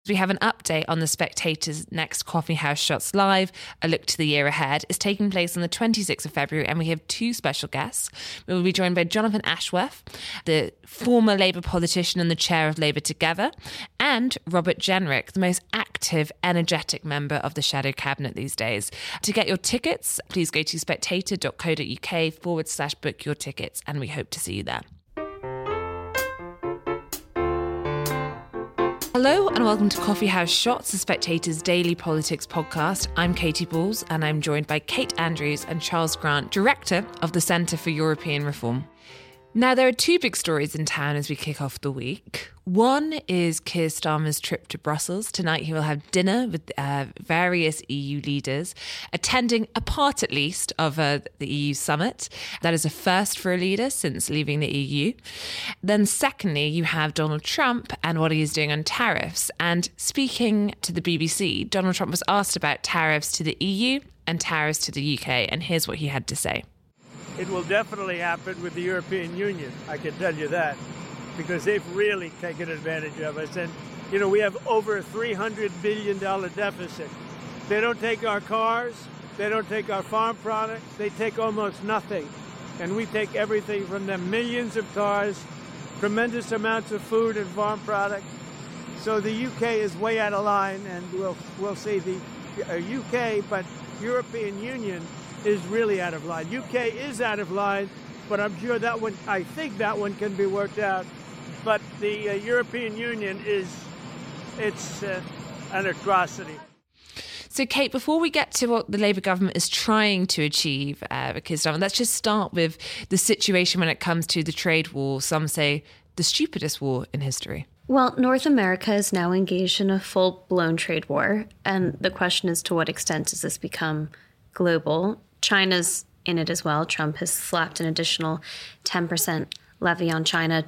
We have an update on The Spectator's next Coffee House Shots Live, a look to the year ahead. It's taking place on the 26th of February, and we have two special guests. We will be joined by Jonathan Ashworth, the former Labour politician and the chair of Labour Together, and Robert Jenrick, the most active, energetic member of the shadow cabinet these days. To get your tickets, please go to spectator.co.uk/book your tickets, and we hope to see you there. Hello and welcome to Coffee House Shots, The Spectator's daily politics podcast. I'm Katie Balls and I'm joined by Kate Andrews and Charles Grant, Director of the Centre for European Reform. Now, there are two big stories in town as we kick off the week. One is Keir Starmer's trip to Brussels. Tonight he will have dinner with various EU leaders, attending a part at least of the EU summit. That is a first for a leader since leaving the EU. Then secondly, you have Donald Trump and what he is doing on tariffs. And speaking to the BBC, Donald Trump was asked about tariffs to the EU and tariffs to the UK. And here's what he had to say. It will definitely happen with the European Union, I can tell you that, because they've really taken advantage of us. And, we have over a $300 billion deficit. They don't take our cars, they don't take our farm products, they take almost nothing. And we take everything from them, millions of cars, tremendous amounts of food and farm products. So the UK is way out of line, and we'll see the UK, but European Union is really out of line. UK is out of line, but I'm sure I think that one can be worked out. But the European Union it's an atrocity. So, Kate, before we get to what the Labour government is trying to achieve, let's just start with the situation when it comes to the trade war. Some say the stupidest war in history. Well, North America is now engaged in a full-blown trade war, and the question is, to what extent does this become global? China's in it as well. Trump has slapped an additional 10% levy on China,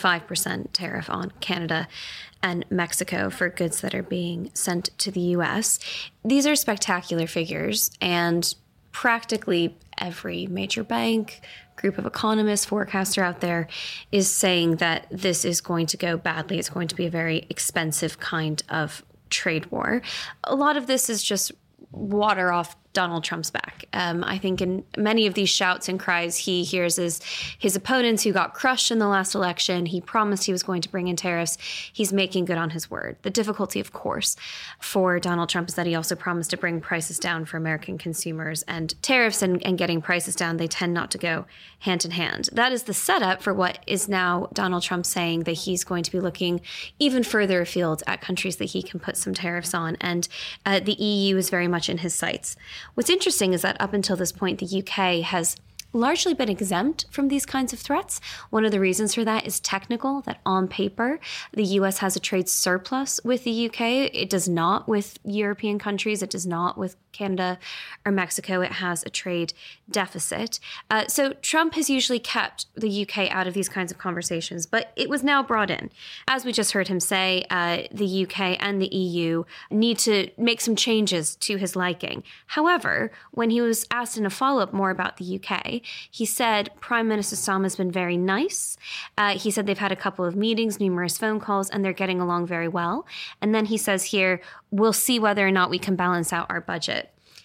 25% tariff on Canada and Mexico for goods that are being sent to the U.S. These are spectacular figures, and practically every major bank, group of economists, forecaster out there is saying that this is going to go badly. It's going to be a very expensive kind of trade war. A lot of this is just water off Donald Trump's back. I think in many of these shouts and cries he hears is his opponents who got crushed in the last election. He promised he was going to bring in tariffs. He's making good on his word. The difficulty, of course, for Donald Trump is that he also promised to bring prices down for American consumers, and tariffs and getting prices down, they tend not to go hand in hand. That is the setup for what is now Donald Trump saying that he's going to be looking even further afield at countries that he can put some tariffs on, and the EU is very much in his sights. What's interesting is that up until this point, the UK has largely been exempt from these kinds of threats. One of the reasons for that is technical, that on paper, the US has a trade surplus with the UK. It does not with European countries. It does not with Canada or Mexico. It has a trade deficit. So Trump has usually kept the UK out of these kinds of conversations, but it was now brought in. As we just heard him say, the UK and the EU need to make some changes to his liking. However, when he was asked in a follow-up more about the UK, he said Prime Minister Starmer has been very nice. He said they've had a couple of meetings, numerous phone calls, and they're getting along very well. And then he says here, we'll see whether or not we can balance out our budget.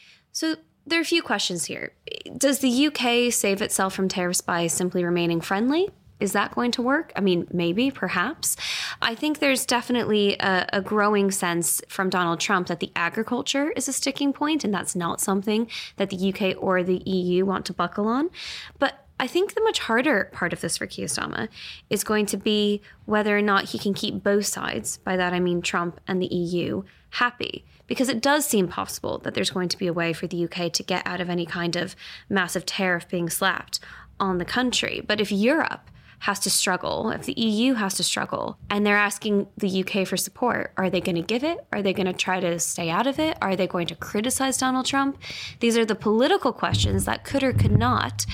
So there are a few questions here. Does the UK save itself from tariffs by simply remaining friendly? Is that going to work? I mean, maybe, perhaps. I think there's definitely a growing sense from Donald Trump that the agriculture is a sticking point, and that's not something that the UK or the EU want to buckle on. But I think the much harder part of this for Keir Starmer is going to be whether or not he can keep both sides, by that I mean Trump and the EU, happy. Because it does seem possible that there's going to be a way for the UK to get out of any kind of massive tariff being slapped on the country. But if Europe has to struggle, if the EU has to struggle, and they're asking the UK for support, are they going to give it? Are they going to try to stay out of it? Are they going to criticize Donald Trump? These are the political questions that could or could not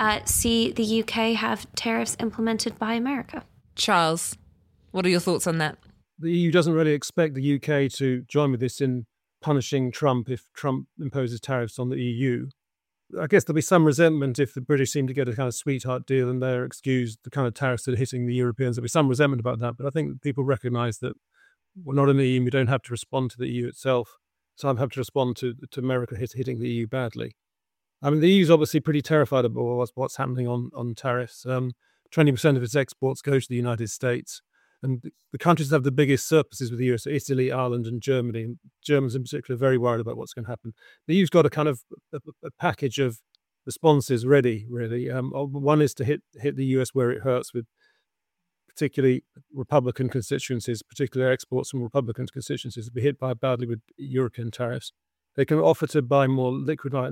see the UK have tariffs implemented by America. Charles, what are your thoughts on that? The EU doesn't really expect the UK to join with this in punishing Trump if Trump imposes tariffs on the EU. I guess there'll be some resentment if the British seem to get a kind of sweetheart deal and they're excused the kind of tariffs that are hitting the Europeans. There'll be some resentment about that, but I think people recognise that we're not in the EU, we don't have to respond to the EU itself. So I have to respond to America hitting the EU badly. I mean, the EU is obviously pretty terrified about what's happening on tariffs. 20% of its exports go to the United States. And the countries that have the biggest surpluses with the EU, so Italy, Ireland, and Germany. And Germans in particular are very worried about what's going to happen. The EU's got a kind of a package of responses ready, really. One is to hit the US where it hurts, with particularly Republican constituencies, particularly exports from Republican constituencies, will be hit badly with European tariffs. They can offer to buy more liquefied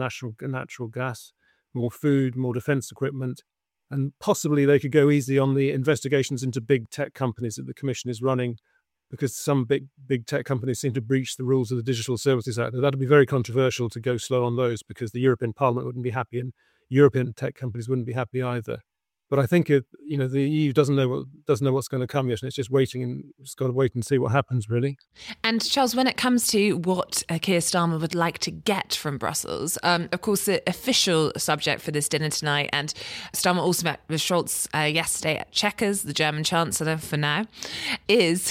natural gas, more food, more defense equipment, and possibly they could go easy on the investigations into big tech companies that the Commission is running, because some big tech companies seem to breach the rules of the Digital Services Act. That would be very controversial to go slow on those, because the European Parliament wouldn't be happy and European tech companies wouldn't be happy either. But I think the EU doesn't know what's going to come yet, and it's just waiting, and just got to wait and see what happens, really. And Charles, when it comes to what Keir Starmer would like to get from Brussels, of course, the official subject for this dinner tonight, and Starmer also met with Scholz yesterday at Chequers, the German Chancellor for now, is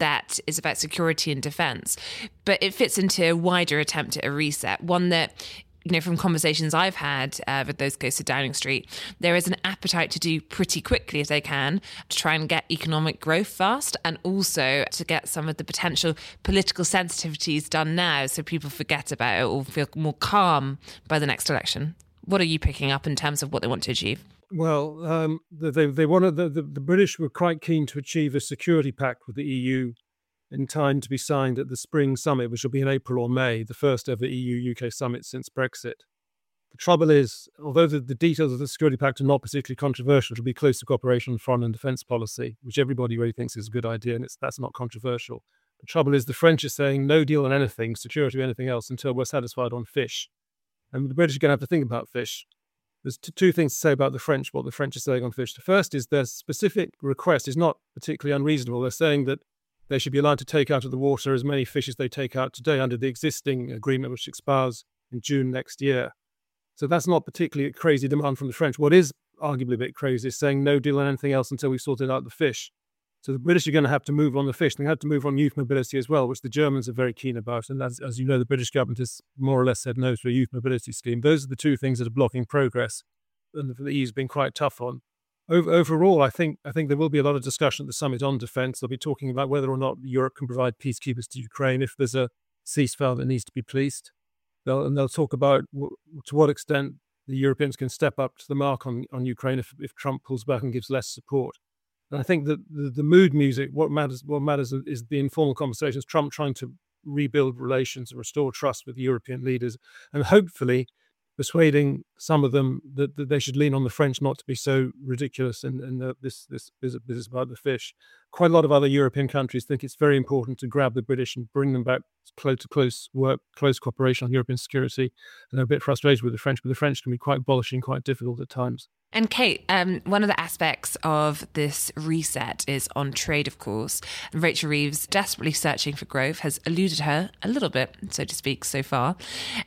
about security and defence. But it fits into a wider attempt at a reset, one that, from conversations I've had with those close to Downing Street, there is an appetite to do pretty quickly as they can to try and get economic growth fast, and also to get some of the potential political sensitivities done now so people forget about it or feel more calm by the next election. What are you picking up in terms of what they want to achieve? Well, they wanted the British were quite keen to achieve a security pact with the EU in time to be signed at the spring summit, which will be in April or May, the first ever EU-UK summit since Brexit. The trouble is, although the details of the security pact are not particularly controversial, it will be closer cooperation on foreign and defence policy, which everybody really thinks is a good idea, and that's not controversial. The trouble is the French are saying no deal on anything, security or anything else, until we're satisfied on fish. And the British are going to have to think about fish. There's two things to say about the French, what the French are saying on fish. The first is their specific request is not particularly unreasonable. They're saying that they should be allowed to take out of the water as many fish as they take out today under the existing agreement, which expires in June next year. So that's not particularly a crazy demand from the French. What is arguably a bit crazy is saying no deal on anything else until we've sorted out the fish. So the British are going to have to move on the fish. They have to move on youth mobility as well, which the Germans are very keen about. And as you know, the British government has more or less said no to a youth mobility scheme. Those are the two things that are blocking progress, and the EU has been quite tough on. Overall, I think there will be a lot of discussion at the summit on defence. They'll be talking about whether or not Europe can provide peacekeepers to Ukraine if there's a ceasefire that needs to be policed. They'll talk about to what extent the Europeans can step up to the mark on Ukraine if Trump pulls back and gives less support. And I think that the mood music, what matters is the informal conversations, Trump trying to rebuild relations and restore trust with European leaders, and hopefully persuading some of them that they should lean on the French not to be so ridiculous in this business about the fish. Quite a lot of other European countries think it's very important to grab the British and bring them back close cooperation on European security. And they're a bit frustrated with the French, but the French can be quite abolishing, quite difficult at times. And Kate, one of the aspects of this reset is on trade, of course. Rachel Reeves, desperately searching for growth, has eluded her a little bit, so to speak, so far.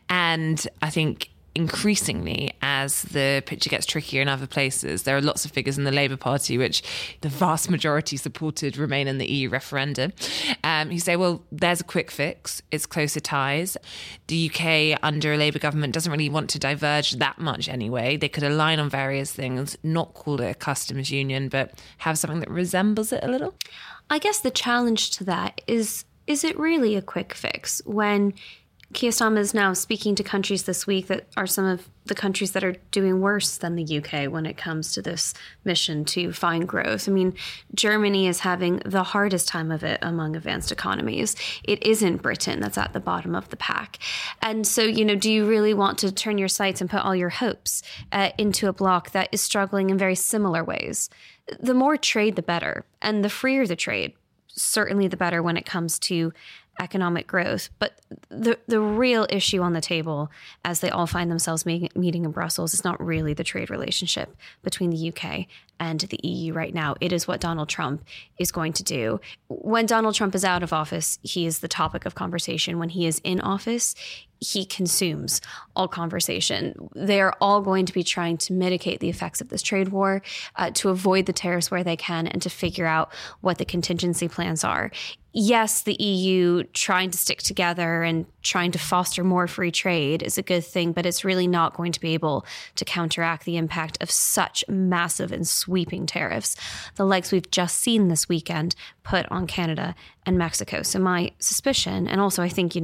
And I think increasingly, as the picture gets trickier in other places, there are lots of figures in the Labour Party, which the vast majority supported Remain in the EU referendum, who say, well, there's a quick fix. It's closer ties. The UK under a Labour government doesn't really want to diverge that much anyway. They could align on various things, not call it a customs union, but have something that resembles it a little. I guess the challenge to that is it really a quick fix when Keir Starmer is now speaking to countries this week that are some of the countries that are doing worse than the UK when it comes to this mission to find growth. I mean, Germany is having the hardest time of it among advanced economies. It isn't Britain that's at the bottom of the pack. And so, do you really want to turn your sights and put all your hopes into a bloc that is struggling in very similar ways? The more trade, the better. And the freer the trade, certainly the better when it comes to economic growth. But the real issue on the table, as they all find themselves meeting in Brussels, is not really the trade relationship between the UK and the EU right now. It is what Donald Trump is going to do. When Donald Trump is out of office, he is the topic of conversation. When he is in office, he consumes all conversation. They are all going to be trying to mitigate the effects of this trade war, to avoid the tariffs where they can, and to figure out what the contingency plans are. Yes, the EU trying to stick together and trying to foster more free trade is a good thing, but it's really not going to be able to counteract the impact of such massive and sweeping tariffs, the likes we've just seen this weekend put on Canada and Mexico. So my suspicion, and also I think,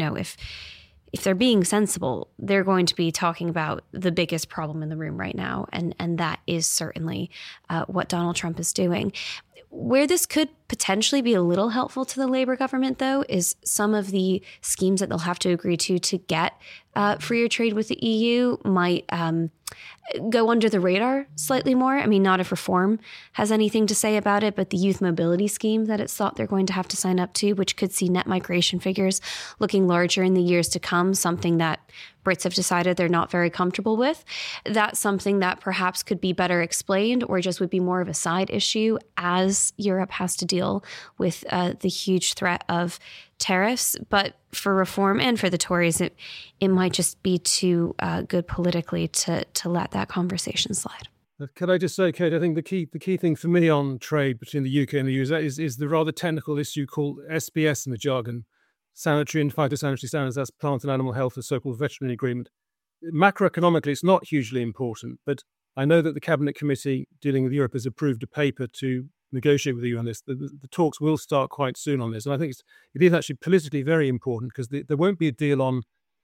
if they're being sensible, they're going to be talking about the biggest problem in the room right now. And that is certainly what Donald Trump is doing. Where this could potentially be a little helpful to the Labour government, though, is some of the schemes that they'll have to agree to get freer trade with the EU might go under the radar slightly more. I mean, not if Reform has anything to say about it, but the youth mobility scheme that it's thought they're going to have to sign up to, which could see net migration figures looking larger in the years to come, something that Brits have decided they're not very comfortable with. That's something that perhaps could be better explained, or just would be more of a side issue as Europe has to deal with the huge threat of tariffs. But for Reform and for the Tories, it might just be too good politically to let that conversation slide. Can I just say, Kate, I think the key thing for me on trade between the UK and the EU is the rather technical issue called SPS in the jargon, sanitary and phytosanitary standards. That's plant and animal health, the so-called veterinary agreement. Macroeconomically, it's not hugely important, but I know that the Cabinet Committee dealing with Europe has approved a paper to negotiate with the EU on this. The talks will start quite soon on this. And I think it is actually politically very important, because there won't be a deal on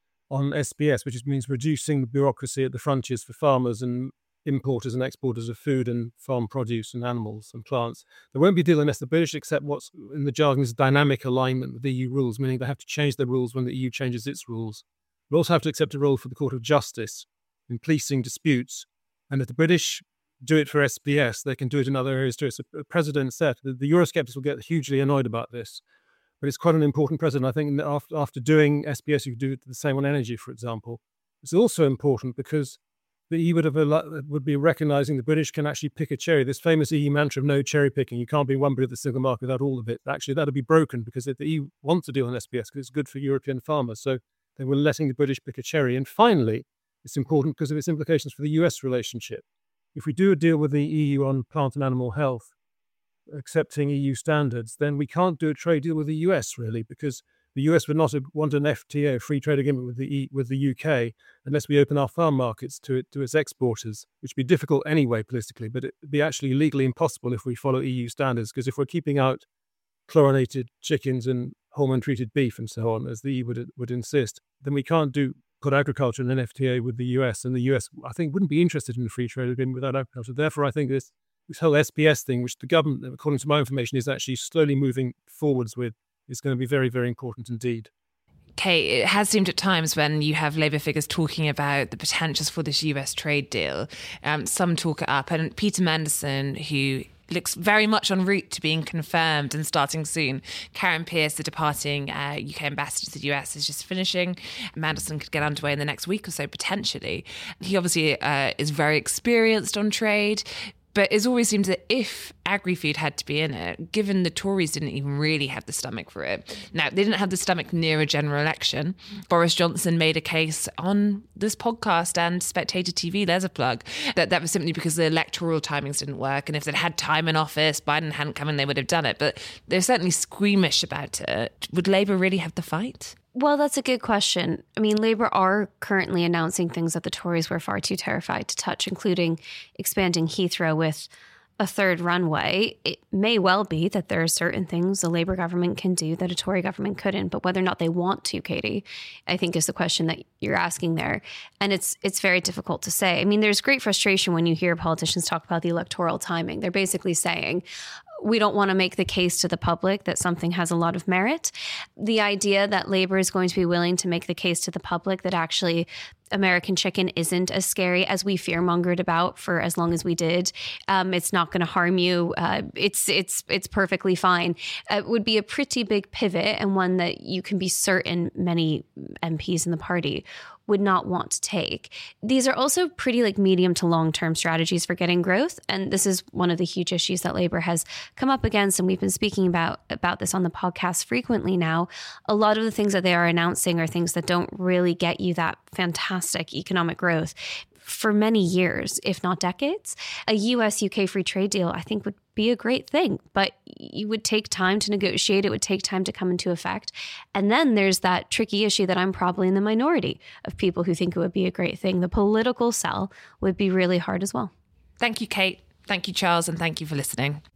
SPS, which means reducing the bureaucracy at the frontiers for farmers and importers and exporters of food and farm produce and animals and plants. There won't be a deal unless the British accept what's in the jargon is dynamic alignment with EU rules, meaning they have to change their rules when the EU changes its rules. We also have to accept a role for the Court of Justice in policing disputes. And if the British do it for SPS, they can do it in other areas too. So a precedent set. The Eurosceptics will get hugely annoyed about this, but it's quite an important precedent. I think after doing SPS, you could do the same on energy, for example. It's also important because the EU would be recognising the British can actually pick a cherry. This famous EU mantra of no cherry picking. You can't be one bit of the single market without all of it. Actually, that'll be broken because the EU wants to deal on SPS because it's good for European farmers. So they were letting the British pick a cherry. And finally, it's important because of its implications for the US relationship. If we do a deal with the EU on plant and animal health, accepting EU standards, then we can't do a trade deal with the US, really, because the US would not want an FTA, a free trade agreement with the UK, unless we open our farm markets to its exporters, which would be difficult anyway politically, but it would be actually legally impossible if we follow EU standards, because if we're keeping out chlorinated chickens and hormone-treated beef and so on, as the EU would insist, then we can't put agriculture in an FTA with the US, and the US, I think, wouldn't be interested in a free trade agreement without agriculture. Therefore, I think this whole SPS thing, which the government, according to my information, is actually slowly moving forwards with, is going to be very, very important indeed. Kate, it has seemed at times when you have Labour figures talking about the potentials for this US trade deal, some talk it up, and Peter Mandelson, who looks very much en route to being confirmed and starting soon. Karen Pierce, the departing UK ambassador to the US, is just finishing. Mandelson could get underway in the next week or so, potentially. He obviously is very experienced on trade, but it always seems that if agri-food had to be in it, given the Tories didn't even really have the stomach for it. Now, they didn't have the stomach near a general election. Boris Johnson made a case on this podcast and Spectator TV, there's a plug, that was simply because the electoral timings didn't work. And if they'd had time in office, Biden hadn't come in, they would have done it. But they're certainly squeamish about it. Would Labour really have the fight? Well, that's a good question. I mean, Labour are currently announcing things that the Tories were far too terrified to touch, including expanding Heathrow with a third runway. It may well be that there are certain things the Labour government can do that a Tory government couldn't, but whether or not they want to, Katie, I think is the question that you're asking there. And it's very difficult to say. I mean, there's great frustration when you hear politicians talk about the electoral timing. They're basically saying, we don't want to make the case to the public that something has a lot of merit. The idea that Labour is going to be willing to make the case to the public that actually American chicken isn't as scary as we fearmongered about for as long as we did. It's not going to harm you. It's perfectly fine. It would be a pretty big pivot, and one that you can be certain many MPs in the party would not want to take. These are also pretty medium to long-term strategies for getting growth. And this is one of the huge issues that Labour has come up against. And we've been speaking about this on the podcast frequently now. A lot of the things that they are announcing are things that don't really get you that fantastic economic growth for many years, if not decades. A US-UK free trade deal, I think, would be a great thing, but it would take time to negotiate. It would take time to come into effect. And then there's that tricky issue that I'm probably in the minority of people who think it would be a great thing. The political sell would be really hard as well. Thank you, Kate. Thank you, Charles. And thank you for listening.